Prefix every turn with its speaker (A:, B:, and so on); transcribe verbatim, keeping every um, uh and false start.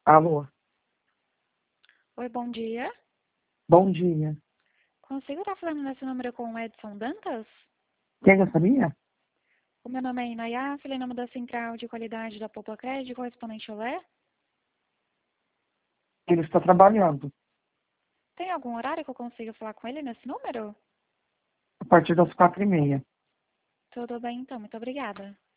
A: Alô,
B: Oi, bom dia.
A: bom dia.
B: Consigo estar falando nesse número com o Edson Dantas?
A: Quem gostaria?
B: O meu nome é Inayá, falei em nome da Central de Qualidade da Popocred, correspondente Olé.
A: Ele está trabalhando.
B: Tem algum horário que eu consiga falar com ele nesse número?
A: A partir das quatro e meia.
B: Tudo bem, então. Muito obrigada.